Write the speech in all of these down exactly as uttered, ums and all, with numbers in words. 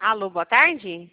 Alô, boa tarde?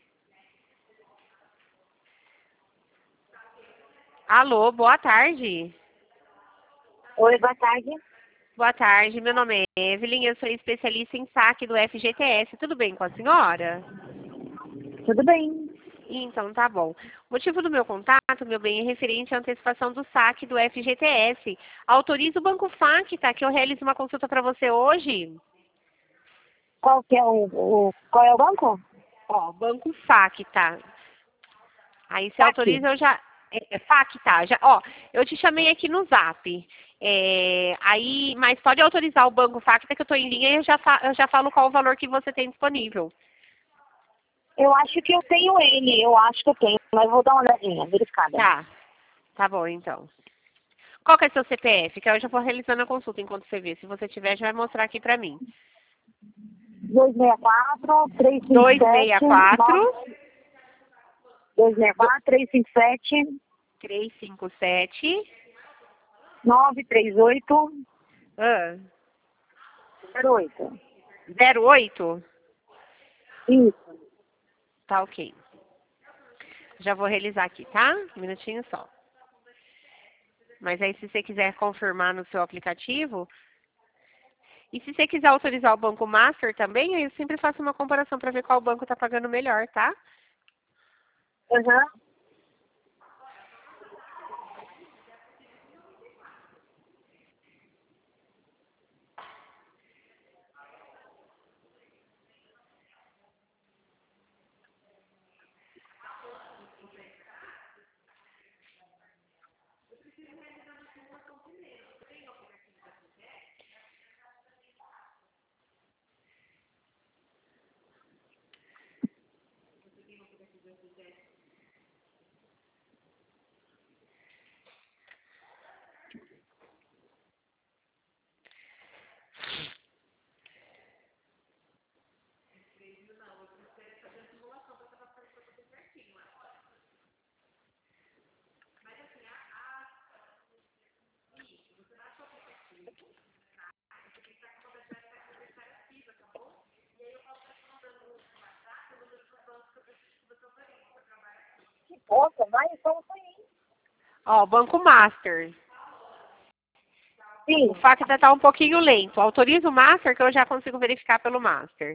Alô, boa tarde. Oi, boa tarde. Boa tarde, meu nome é Evelyn, eu sou especialista em saque do F G T S. Tudo bem com a senhora? Tudo bem? Então, tá bom. O motivo do meu contato, meu bem, é referente à antecipação do saque do F G T S. Autoriza o Banco Facta que eu realize uma consulta para você hoje? Qual que é o, o qual é o banco? Ó, Banco Facta. Aí se Tá aqui. autoriza, eu já... É, é Facta, já... Ó, eu te chamei aqui no Zap. É, aí, mas pode autorizar o Banco Facta que eu tô em linha e eu já, fa... eu já falo qual o valor que você tem disponível. Eu acho que eu tenho ele, eu acho que eu tenho, mas vou dar uma olhadinha, verificada. Tá, tá bom então. Qual que é seu C P F? Que eu já vou realizando a consulta enquanto você vê. Se você tiver, já vai mostrar aqui pra mim. dois seis quatro, três cinco dois seis sete, quatro, dois seis quatro, três cinco sete, três cinco sete, nove três oito, ah, zero oito. zero oito. Isso. Tá ok. Já vou realizar aqui, tá? Um minutinho só. Mas aí, se você quiser confirmar no seu aplicativo, e se você quiser autorizar o Banco Master também, aí eu sempre faço uma comparação para ver qual banco está pagando melhor, tá? Aham. Que poça, vai, como foi aí? Ó, Banco Master. Sim. O Facta tá um pouquinho lento. Autoriza o Master que eu já consigo verificar pelo Master.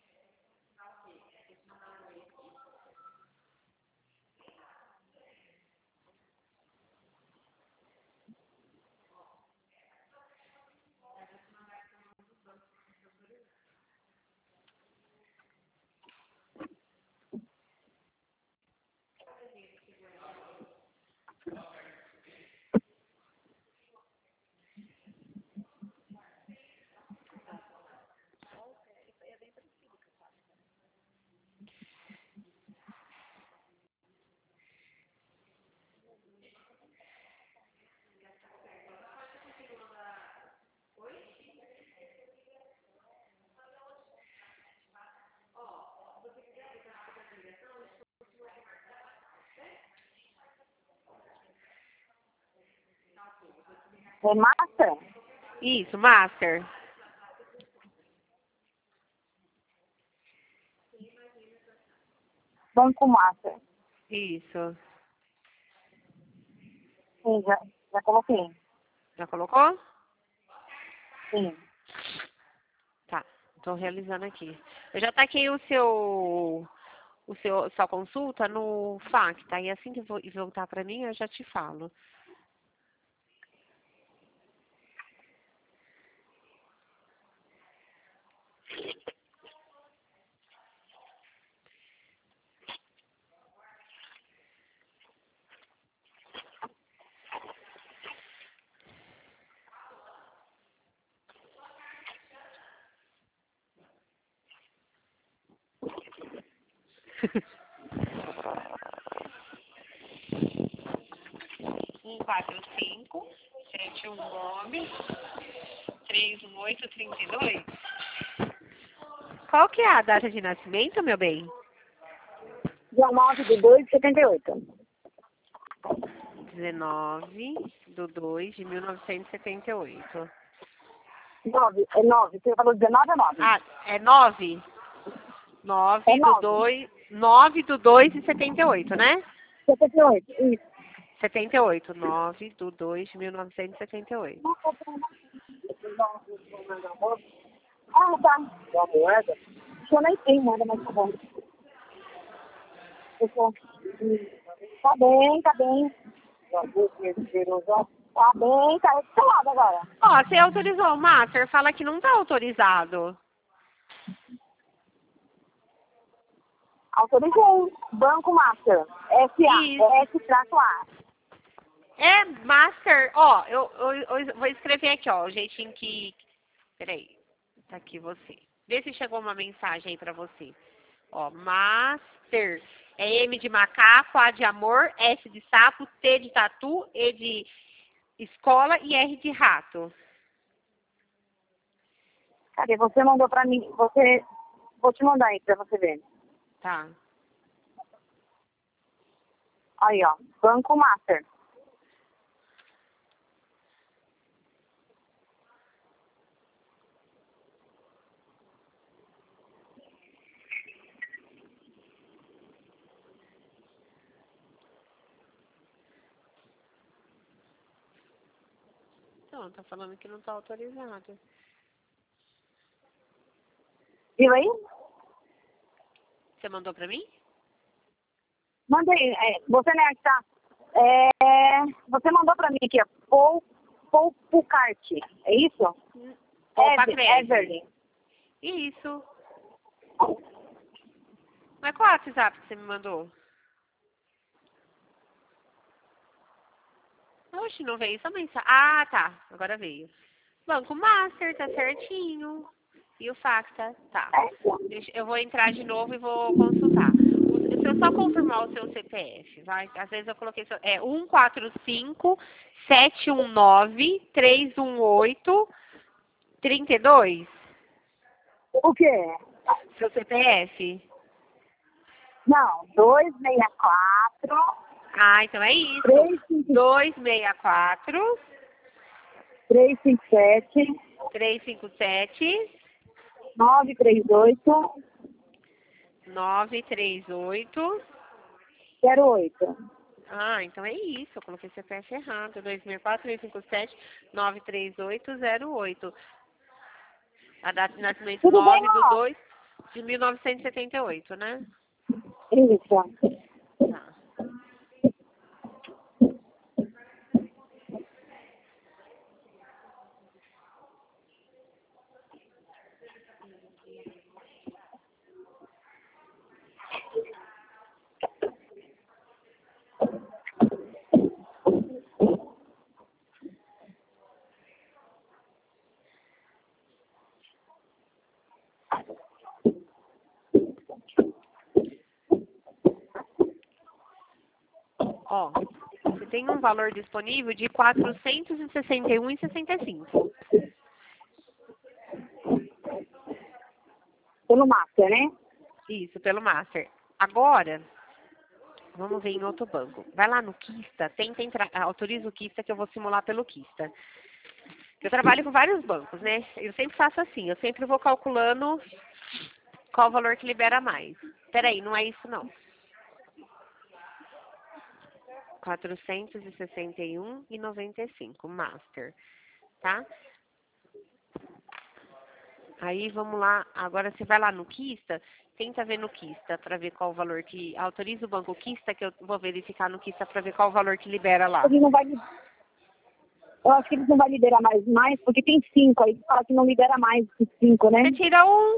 É massa? Isso, Master. Banco massa. Isso. Sim, já, já coloquei. Já colocou? Sim. Tá. Tô realizando aqui. Eu já taquei o seu... O seu, sua consulta no Facta. E assim que vo- voltar pra mim, eu já te falo. um quatro cinco, sete um nove, três um oito, três dois. Qual que é a data de nascimento, meu bem? Dia nove de dois de setenta e oito. dezenove de dois de mil novecentos e setenta e oito. Nove, é nove. Você falou dezenove ou nove? Ah, é nove? nove É do nove. dois, nove do dois de setenta e oito, né? setenta e oito, isso. setenta e oito, nove do dois de mil novecentos e setenta e oito. Ah, tá. Uma moeda? Eu nem tenho moeda, mas tá bom. Eu tô- Tá bem, tá bem. Tá bem, tá registrado agora. Ó, você autorizou o Master? Fala que não tá autorizado. Autorizei. Banco Master. S A. Isso. S-A. É Master, ó, eu, eu, eu vou escrever aqui, ó, o jeitinho que... Peraí, tá aqui você. Vê se chegou uma mensagem aí pra você. Ó, Master. É M de macaco, A de amor, S de sapo, T de tatu, E de escola e R de rato. Cadê? Você mandou pra mim. Você. Vou te mandar aí pra você ver. Tá. Aí, ó. Banco Master. Não, tá falando que não tá autorizado. Viu aí? Você mandou pra mim? Mandei. É, você, né, que tá. É, você mandou pra mim aqui, ó. Paul, Paul Pucarte. É isso? Opa, Ever, Cresce. Everly. Isso. Mas qual é o WhatsApp que você me mandou? Oxe, não veio só mensagem. Ah, tá. Agora veio. Banco Master, tá certinho. E o Facta, tá. Deixa, eu vou entrar de novo e vou consultar. O- Se eu só confirmar o seu C P F, vai? Às vezes eu coloquei... Seu, é um quatro cinco, sete um nove, três um oito, três dois. O quê? Seu C P F? Não. dois seis quatro, Ah, então é isso. três cinco dois seis quatro, três cinco sete, três cinco sete, nove três oito, nove três oito. zero oito. Ah, então é isso. Eu coloquei C P F errado. dois seis quatro, três cinco sete, nove três oito zero oito. A data de nascimento Tudo bem, nove do ó? dois de mil novecentos e setenta e oito, né? Isso. Tá. Ó, você tem um valor disponível de quatrocentos e sessenta e um reais e sessenta e cinco. Pelo Master, né? Isso, pelo Master. Agora, vamos ver em outro banco. Vai lá no Kista, tenta entrar, autoriza o Kista que eu vou simular pelo Kista. Eu trabalho com vários bancos, né? Eu sempre faço assim, eu sempre vou calculando qual o valor que libera mais. Peraí, não é isso não. quatrocentos e sessenta e um reais e noventa e cinco, Master, tá? Aí vamos lá, agora você vai lá no Kista, tenta ver no Kista para ver qual o valor que autoriza o banco Kista, que eu vou verificar no Kista para ver qual o valor que libera lá. Ele não vai. Eu acho que eles não vão liberar mais, mais, porque tem cinco aí. Fala que não libera mais que cinco, né? Você tira um,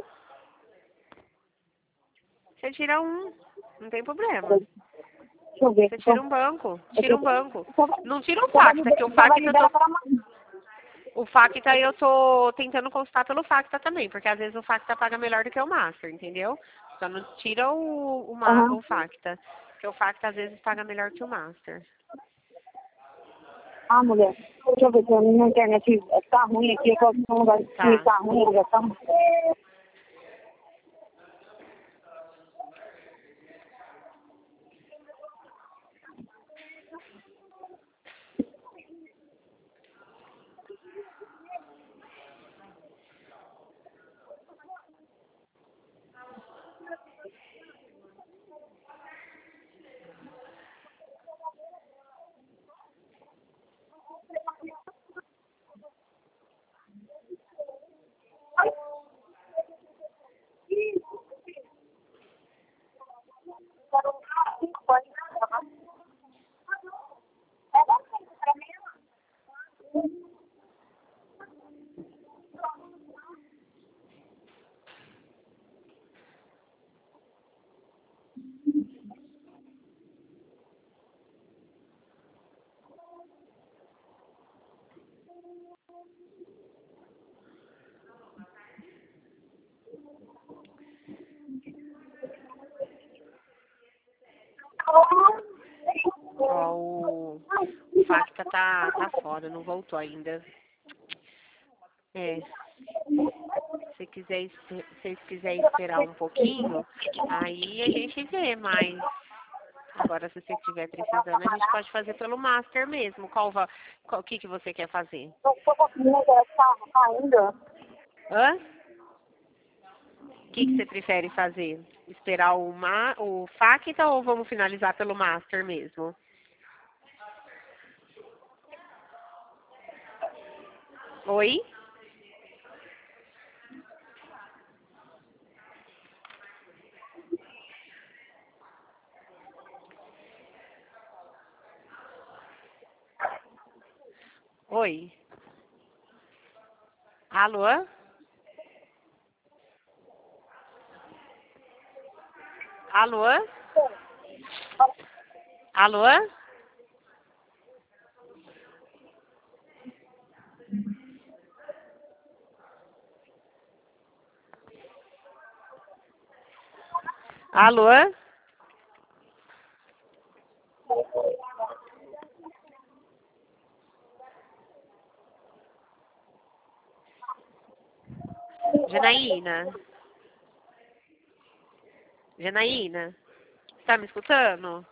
você tira um, não tem problema. Deixa eu ver. Você tira um banco, tira um banco. Só vai- Não tira o só vai Facta, liber- que o só vai Facta eu liberar tô, para mais. o Facta eu tô tentando consultar pelo Facta também, porque às vezes o Facta paga melhor do que o Master, entendeu? Só não tira o, o, ma- Aham. o Facta, porque o Facta às vezes paga melhor que o Master. Ah, mulher. Deixa eu ver se a minha internet tá ruim aqui. Eu posso um lugar Tá. que tá ruim, já tá. Ó, o, o Facta tá, tá fora, não voltou ainda. É. Se quiser, espe- se vocês quiserem esperar um pouquinho, aí a gente vê, mas agora se você estiver precisando, a gente pode fazer pelo Master mesmo. Qual va- qual que que você quer fazer? Não estou conseguindo achar ainda. Hã? O que que você prefere fazer? Esperar o, ma o Facta ou vamos finalizar pelo Master mesmo? Oi? Oi? Alô? Alô? Alô? Alô? Janaína? Janaína? Tá me escutando?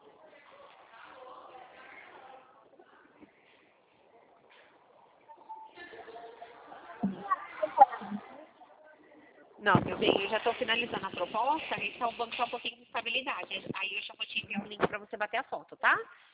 Não, meu bem, eu já estou finalizando a proposta, esse é o banco para um pouquinho de estabilidade. Aí eu já vou te enviar o link para você bater a foto, tá?